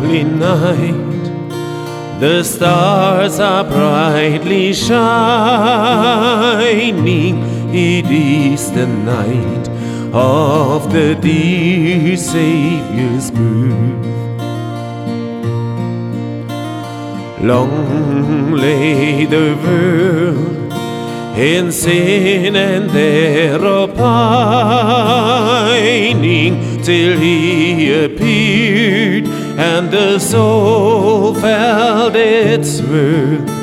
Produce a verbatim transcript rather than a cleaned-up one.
holy night, the stars are brightly shining. It is the night of the dear Saviour's birth. Long lay the world in sin and error pining, till he appeared and the soul felt its worth.